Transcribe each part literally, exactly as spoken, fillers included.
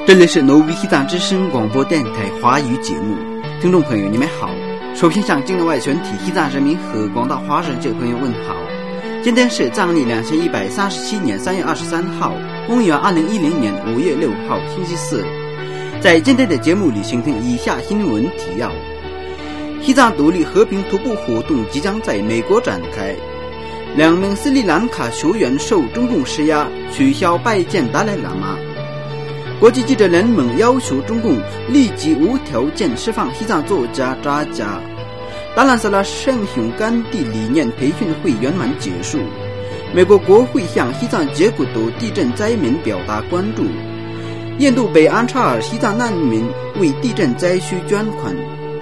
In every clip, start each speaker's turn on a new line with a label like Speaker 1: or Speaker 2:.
Speaker 1: 这里是挪威西藏之声广播电台华语节目，听众朋友你们好。首先向境内外全体西藏人民和广大华人界朋友问好。今天是藏历两千一百三十七年三月二十三号，公元二零一零年五月六号，星期四。在今天的节目里，请听以下新闻提要：西藏独立和平徒步活动即将在美国展开。两名斯里兰卡学员受中共施压，取消拜见达赖喇嘛。国际记者联盟要求中共立即无条件释放西藏作家扎加。达兰萨拉圣雄甘地理念培训会圆满结束。美国国会向西藏杰古多地震灾民表达关注。印度北安查尔西藏难民为地震灾区捐款。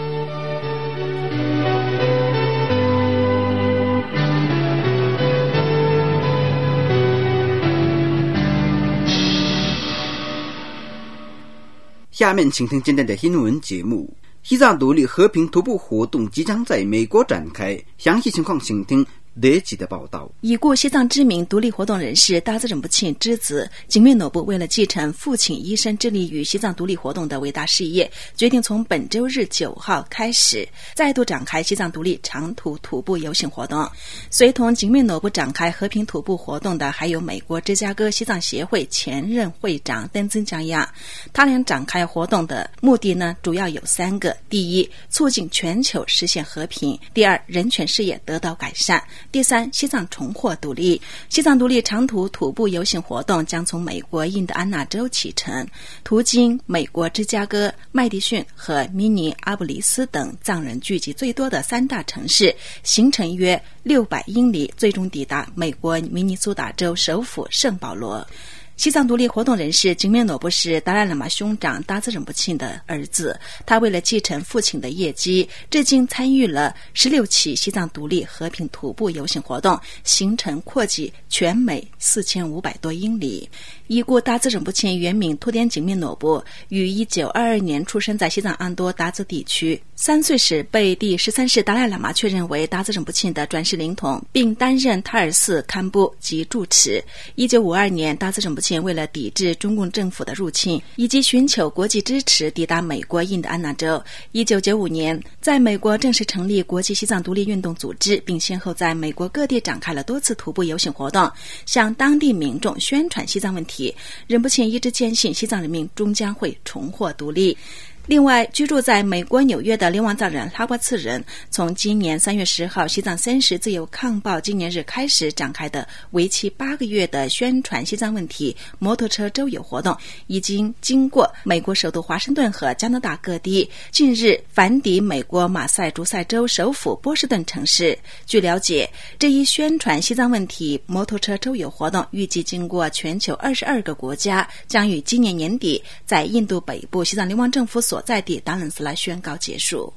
Speaker 1: 下面请听今天的新闻节目。西藏独立和平徒步活动即将在美国展开，详细情况请听德吉的报道。
Speaker 2: 已故西藏知名独立活动人士达兹仁布钦之子景灭诺布为了继承父亲一生致力于西藏独立活动的伟大事业，决定从本周日九号开始再度展开西藏独立长途徒步游行活动。随同景灭诺布展开和平徒步活动的还有美国芝加哥西藏协会前任会长登增江亚。他俩展开活动的目的呢，主要有三个：第一，促进全球实现和平；第二，人权事业得到改善；第三，西藏重获独立。西藏独立长途徒步游行活动将从美国印第安纳州启程，途经美国芝加哥、麦迪逊和明尼阿布里斯等藏人聚集最多的三大城市，行程约六百英里，最终抵达美国明尼苏达州首府圣保罗。西藏独立活动人士景灭诺布是达赖喇嘛兄长达兹仁布钦的儿子，他为了继承父亲的业绩，至今参与了十六起西藏独立和平徒步游行活动，行程扩及全美四千五百多英里。已故达兹仁布钦原名图典景灭诺布，于一九二二年出生在西藏安多达孜地区。三岁时被第十三世达赖喇嘛确认为达兹仁布钦的转世灵童，并担任塔尔寺堪布及住持。一九五二年，达兹仁布钦为了抵制中共政府的入侵以及寻求国际支持，抵达美国印第安纳州。一九九五年，在美国正式成立国际西藏独立运动组织，并先后在美国各地展开了多次徒步游行活动，向当地民众宣传西藏问题。仁布钦一直坚信西藏人民终将会重获独立。另外，居住在美国纽约的流亡藏人拉巴次人，从今年三月十号西藏三十自由抗暴纪念日开始展开的为期八个月的宣传西藏问题摩托车周游活动，已经经过美国首都华盛顿和加拿大各地，近日返抵美国马赛诸塞州首府波士顿城市。据了解，这一宣传西藏问题摩托车周游活动预计经过全球二十二个国家，将于今年年底在印度北部西藏流亡政府所在地达兰斯拉宣告结束。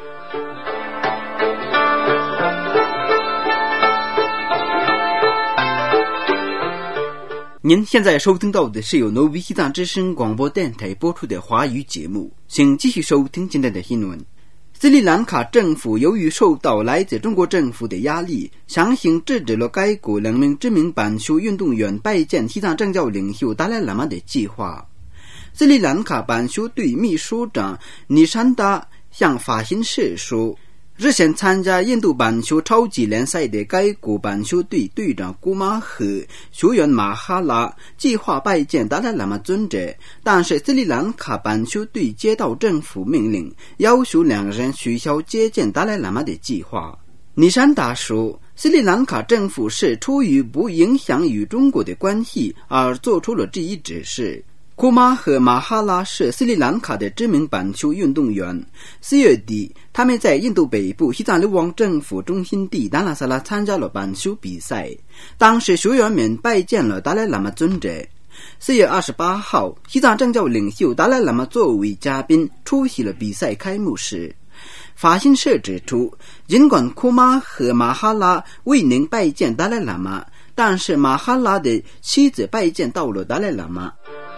Speaker 1: 您现在收听到的是由挪威西藏之声广播电台播出的华语节目，请继续收听今天的新闻。斯里兰卡政府由于受到来自中国政府的压力，强行制止了该国两名知名板球运动员拜见西藏政教领袖达赖喇嘛的计划。斯里兰卡板球队秘书长尼山达向法新社说，日前参加印度板球超级联赛的该国板球队队长古马和球员马哈拉计划拜见达赖喇嘛尊者，但是斯里兰卡板球队接到政府命令，要求两人取消接见达赖喇嘛的计划。尼山达说，斯里兰卡政府是出于不影响与中国的关系而做出了这一指示。库马和马哈拉是斯里兰卡的知名板球运动员。四月底，他们在印度北部西藏流亡政府中心地达拉萨拉参加了板球比赛，当时学员们拜见了达赖喇嘛尊者。四月二十八号，西藏政教领袖达赖喇嘛作为嘉宾出席了比赛开幕式。法新社指出，尽管库马和马哈拉未能拜见达赖喇嘛，但是马哈拉的妻子拜见到了达赖喇嘛。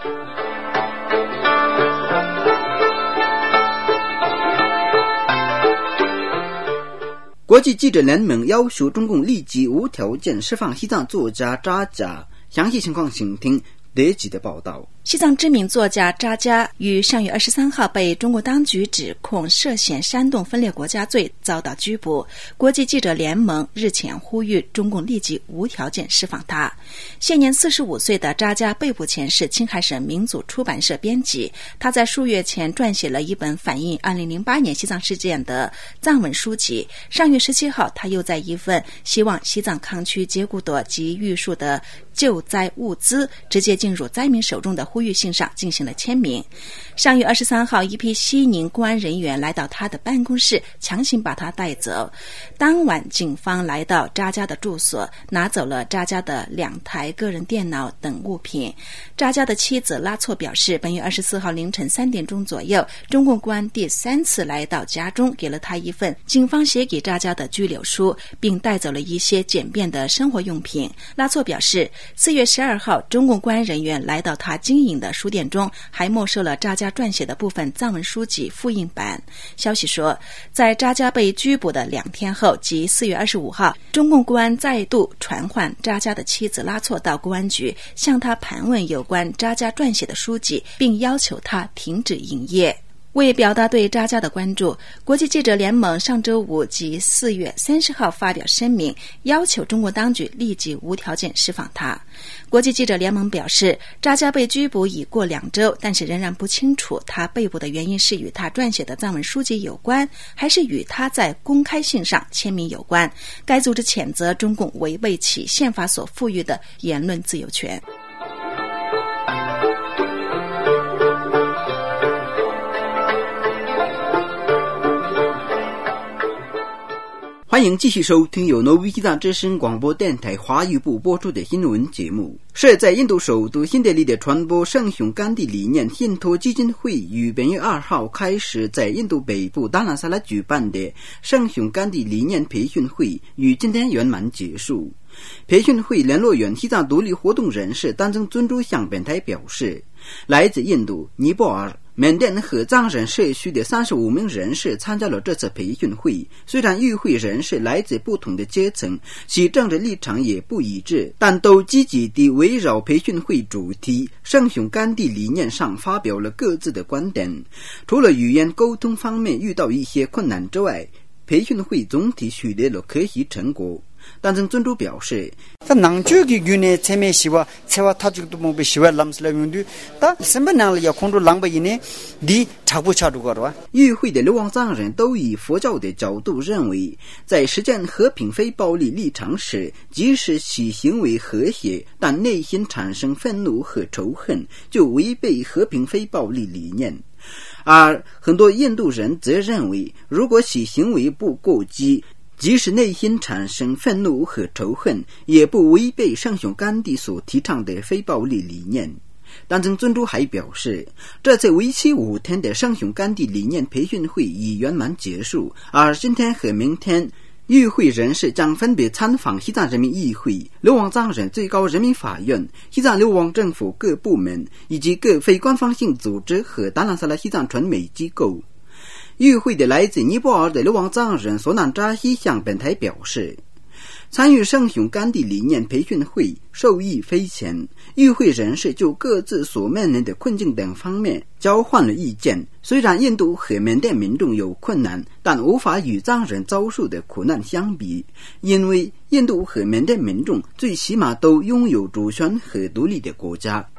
Speaker 1: 国际记者联盟要求中共立即无条件释放西藏作家扎加，详细情况请听德吉的报道。
Speaker 2: 西藏知名作家扎嘉于上月二十三号被中国当局指控涉嫌煽动分裂国家罪遭到拘捕。国际记者联盟日前呼吁中共立即无条件释放他。现年四十五岁的扎嘉被捕前是青海省民族出版社编辑，他在数月前撰写了一本反映二零零八年西藏事件的藏文书籍。上月十七号，他又在一份希望西藏康区杰古朵及玉树的救灾物资直接进入灾民手中的呼吁信上进行了签名。上月二十三号，一批西宁公安人员来到他的办公室，强行把他带走。当晚，警方来到扎嘉的住所，拿走了扎嘉的两台个人电脑等物品。扎嘉的妻子拉措表示，本月二十四号凌晨三点钟左右，中共公安第三次来到家中，给了他一份警方写给扎嘉的拘留书，并带走了一些简便的生活用品。拉措表示，四月十二号，中共公安人员来到他经营的书店中，还没收了扎嘉撰写的部分藏文书籍复印版。消息说，在扎嘉被拘捕的两天后，即四月二十五号，中共公安再度传唤扎嘉的妻子拉措到公安局，向他盘问有关扎嘉撰写的书籍，并要求他停止营业。为表达对扎嘉的关注，国际记者联盟上周五即四月三十号发表声明，要求中国当局立即无条件释放他。国际记者联盟表示，扎嘉被拘捕已过两周，但是仍然不清楚他被捕的原因是与他撰写的藏文书籍有关，还是与他在公开信上签名有关。该组织谴责中共违背其宪法所赋予的言论自由权。
Speaker 1: 欢迎继续收听由挪威西藏之声广播电台华语部播出的新闻节目。是在印度首都新德里的传播圣雄甘地理念信托基金会于本月二号开始在印度北部达兰萨拉举办的圣雄甘地理念培训会于今天圆满结束。培训会联络员西藏独立活动人士丹增尊珠向本台表示，来自印度、尼泊尔、缅甸和藏人社区的三十五名人士参加了这次培训会。虽然与会人士来自不同的阶层，其政治立场也不一致，但都积极地围绕培训会主题圣雄甘地理念上发表了各自的观点。除了语言沟通方面遇到一些困难之外，培训会总体取得了可喜成果。但曾尊珠表示，与会的流亡藏人都以佛教的角度认为，在实践和平非暴力立场时，即使其行为和谐，但内心产生愤怒和仇恨，就违背和平非暴力理念。而很多印度人则认为，如果其行为不过激，即使内心产生愤怒和仇恨，也不违背圣雄甘地所提倡的非暴力理念。丹增尊珠还表示，这次为期五天的圣雄甘地理念培训会已圆满结束，而今天和明天，与会人士将分别参访西藏人民议会、流亡藏人最高人民法院、西藏流亡政府各部门以及各非官方性组织和达兰萨拉西藏传媒机构。与会的来自尼泊尔的流亡藏人索南扎希向本台表示，参与圣雄甘地理念培训会受益匪浅，与会人士就各自所面临的困境等方面交换了意见。虽然印度和缅甸民众有困难，但无法与藏人遭受的苦难相比，因为印度和缅甸民众最起码都拥有主权和独立的国家。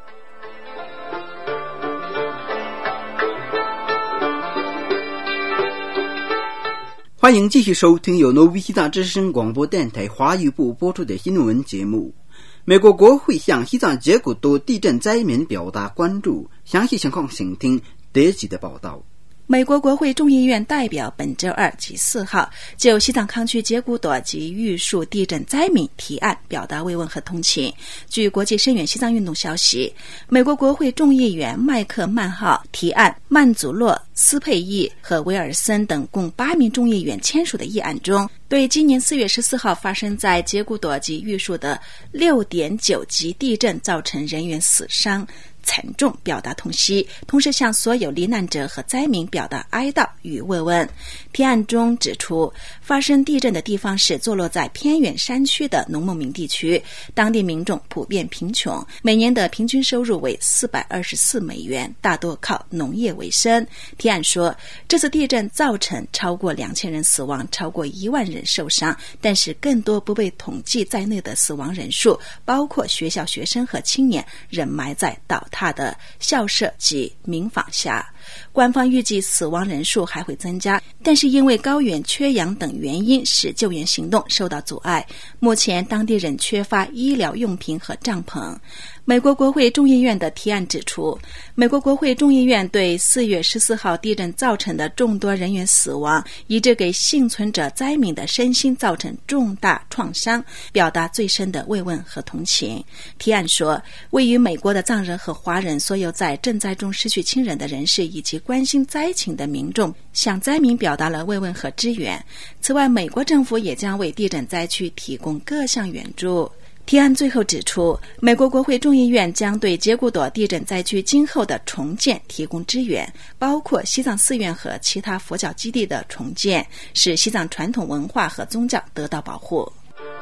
Speaker 1: 欢迎继续收听由挪威西藏之声广播电台华语部播出的新闻节目。美国国会向西藏杰古多地震灾民表达关注，详细情况请听德吉的报道。
Speaker 2: 美国国会众议院代表本周二及四号就西藏康区杰古朵及玉树地震灾民提案表达慰问和同情。据国际声援西藏运动消息，美国国会众议员麦克曼号提案曼祖洛、斯佩义和维尔森等共八名众议员签署的议案中，对今年四月十四号发生在杰古朵及玉树的 六点九 级地震造成人员死伤、 惨重表达痛惜，同时向所有罹难者和灾民表达哀悼与慰问。提案中指出，发生地震的地方是坐落在偏远山区的农牧民地区，当地民众普遍贫穷，每年的平均收入为四百二十四美元，大多靠农业为生。提案说，这次地震造成超过两千人死亡，超过一万人受伤，但是更多不被统计在内的死亡人数，包括学校学生和青年，仍埋在倒塌的校舍及民房下。官方预计死亡人数还会增加，但是因为高原缺氧等原因，使救援行动受到阻碍。目前当地仍缺乏医疗用品和帐篷。美国国会众议院的提案指出，美国国会众议院对四月十四号地震造成的众多人员死亡，以致给幸存者灾民的身心造成重大创伤，表达最深的慰问和同情。提案说，位于美国的藏人和华人，所有在震灾中失去亲人的人士以及关心灾情的民众，向灾民表达了慰问和支援。此外，美国政府也将为地震灾区提供各项援助。提案最后指出，美国国会众议院将对杰古朵地震灾区今后的重建提供支援，包括西藏寺院和其他佛教基地的重建，使西藏传统文化和宗教得到保护。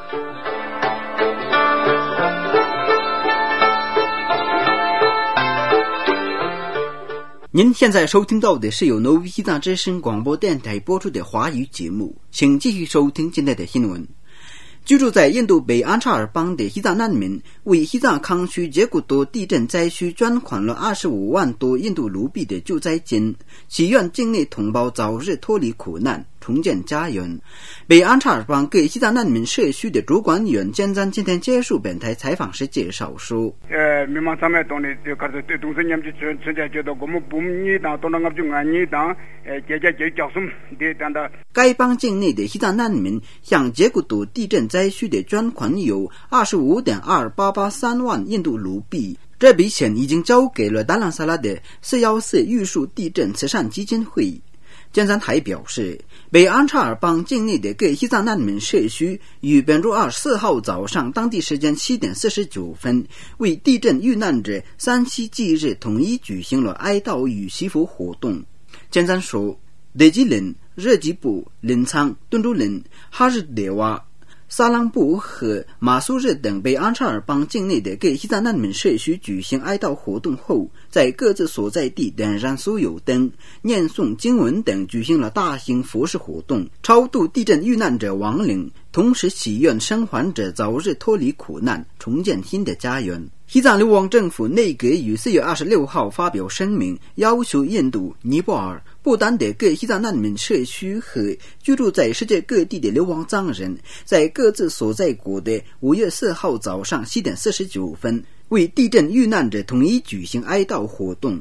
Speaker 1: 您现在收听到的是由挪威西藏之声广播电台播出的华语节目，请继续收听今天的新闻。居住在印度北安查尔邦的西藏难民为西藏康区杰古多地震灾区捐款了二十五万多印度卢比的救灾金，祈愿境内同胞早日脱离苦难，重建家园。北安查尔邦给西藏难民社区的主管员坚赞今天接受本台采访时介绍说，
Speaker 3: 呃，民忙上面东的就开始对东森年纪存存在觉得我们不你当东南亚就安你当呃姐姐就叫什么的当的。
Speaker 1: 该邦境内的西藏难民向杰古多地震灾区的捐款有 二十五点二八八三万印度卢比，这笔钱已经交给了达兰萨拉的四一四玉树地震慈善基金会。坚赞还表示，北安查尔邦境内的各西藏难民社区于本周二十四号早上当地时间七点四十九分为地震遇难者三七忌日统一举行了哀悼与祈福活动。坚赞说，德吉人、热吉布、临沧、敦珠人、哈日德瓦、萨朗布和马苏日等北安查尔邦境内的各西藏难民社区举行哀悼活动后，在各自所在地点燃酥油灯、念诵经文等，举行了大型佛事活动，超度地震遇难者亡灵，同时祈愿生还者早日脱离苦难，重建新的家园。西藏流亡政府内阁于四月二十六号发表声明，要求印度、尼泊尔、不丹的各西藏难民社区和居住在世界各地的流亡藏人，在各自所在国的五月四号早上七点四十九分为地震遇难者统一举行哀悼活动。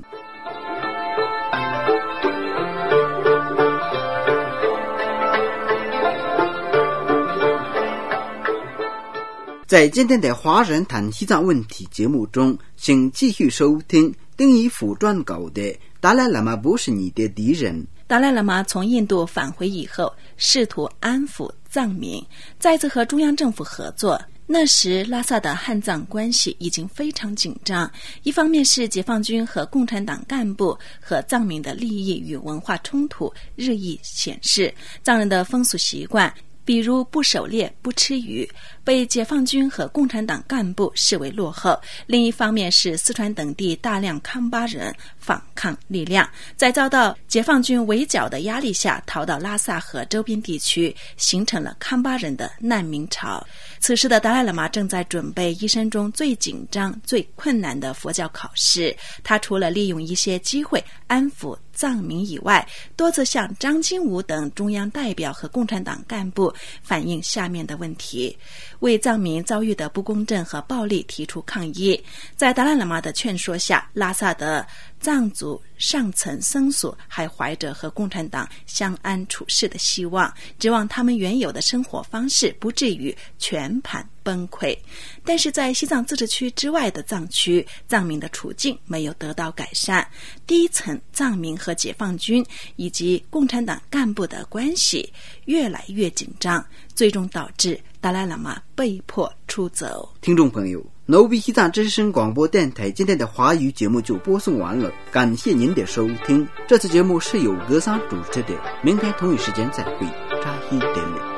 Speaker 1: 在今天的华人谈西藏问题节目中，请继续收听丁一甫撰稿的达赖喇嘛不是你的敌人。
Speaker 2: 达赖喇嘛从印度返回以后，试图安抚藏民，再次和中央政府合作。那时拉萨的汉藏关系已经非常紧张，一方面是解放军和共产党干部和藏民的利益与文化冲突日益显示，藏人的风俗习惯比如不狩猎、不吃鱼，被解放军和共产党干部视为落后。另一方面是四川等地大量康巴人反抗力量，在遭到解放军围剿的压力下，逃到拉萨和周边地区，形成了康巴人的难民潮。此时的达赖喇嘛正在准备一生中最紧张、最困难的佛教考试。他除了利用一些机会安抚藏民以外，多次向张金武等中央代表和共产党干部反映下面的问题，为藏民遭遇的不公正和暴力提出抗议。在达赖喇嘛的劝说下，拉萨的藏族上层僧俗还怀着和共产党相安处世的希望，指望他们原有的生活方式不至于全盘崩溃。但是在西藏自治区之外的藏区，藏民的处境没有得到改善，低层藏民和解放军以及共产党干部的关系越来越紧张，最终导致达赖喇嘛被迫出走。
Speaker 1: 听众朋友， 挪威西藏之声广播电台今天的华语节目就播送完了，感谢您的收听。这次节目是由格桑主持的，明天同一时间再会，扎希德勒。